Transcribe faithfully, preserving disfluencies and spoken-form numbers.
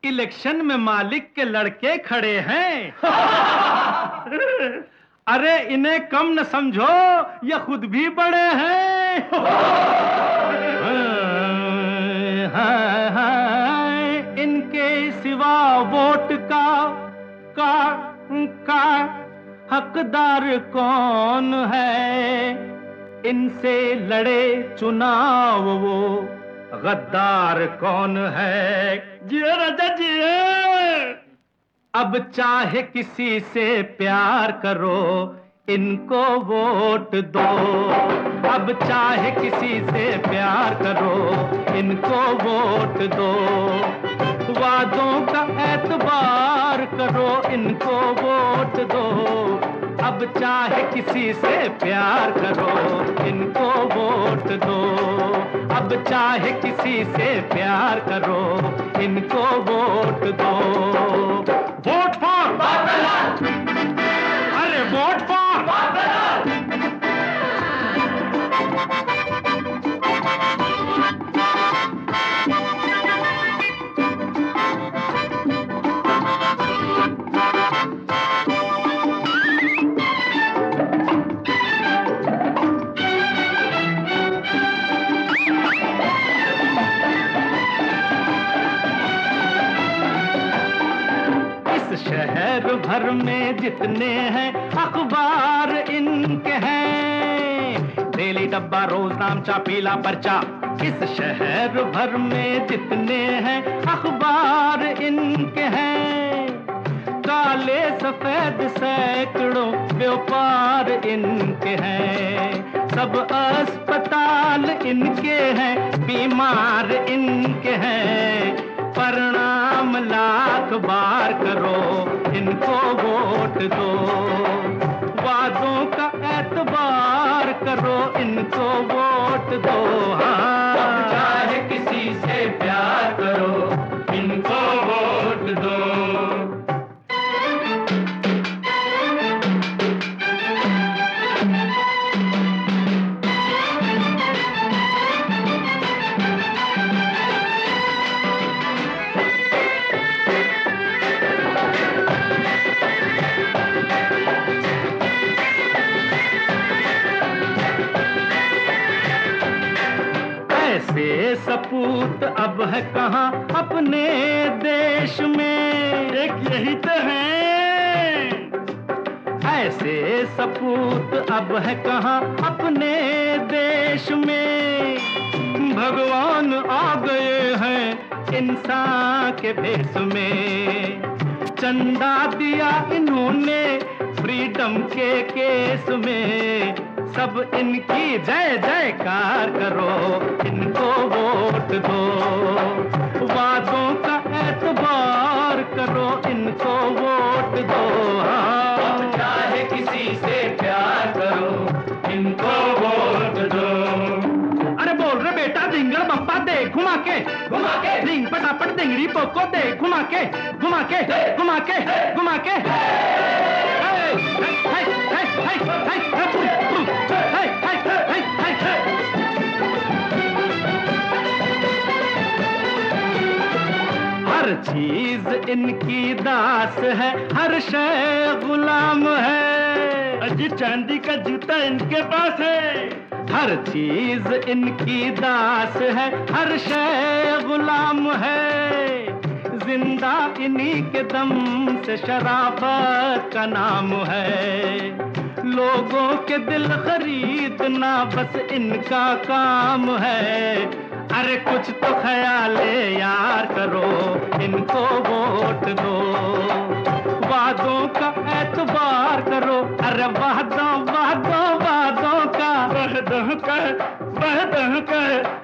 Election में मालिक के लड़के खड़े हैं। अरे इन्हें कम न समझो, ये खुद भी बड़े हैं। हाँ, हाँ, इनके सिवा वोट का का का हकदार कौन है? इनसे लड़े चुनाव वो गद्दार कौन है? जियो राजा जियो। अब चाहे किसी से प्यार करो, इनको वोट दो। अब चाहे किसी से प्यार करो, इनको वोट दो। वादों का एतबार करो, इनको वोट दो। अब चाहे किसी से प्यार करो, इनको वोट दो। अब चाहे किसी से प्यार करो, इनको वोट दो। वोट फॉर बादल, अरे वोट फॉर बादल। शहर भर में जितने हैं अखबार इनके हैं, डेली डब्बा, रोजनामचा, पीला पर्चा। इस शहर भर में जितने हैं अखबार इनके हैं, काले सफेद सैकड़ों व्यापार इनके हैं। सब अस्पताल इनके हैं, बीमार इनके हैं। परिणाम लाख बार करो, इनको वोट दो। वादों का एतबार करो, इनको वोट दो। हाँ, चाहे किसी से प्यार करो, इनको वोट दो। ऐसे सपूत अब है कहाँ अपने देश में, एक यही तो है। ऐसे सपूत अब है कहाँ अपने देश में। भगवान आ गए हैं इंसान के भेष में। चंदा दिया इन्होंने फ्रीडम के केस में। सब इनकी जय जयकार करो, इनको वोट दो। वादों का एतबार करो, इनको वोट दो। हाँ, चाहे किसी से प्यार करो, इनको वोट दो। अरे बोल रे बेटा, डिंगल बप्पा दे घुमा के, घुमा के डिंग पटापट डिंगरी पोको दे घुमा के, घुमा के, घुमा के, घुमा के। हर चीज इनकी दास है, हर शय गुलाम है। अजी चांदी का जूता इनके पास है। हर चीज इनकी दास है, हर शय गुलाम है। जिंदा इन्हीं के दम से शराफत का नाम है। लोगों के दिल खरीदना बस इनका काम है। अरे कुछ तो ख्याले यार करो, इनको वोट दो। वादों का एतबार करो, अरे वादों वादों वादों का वादों का वादों का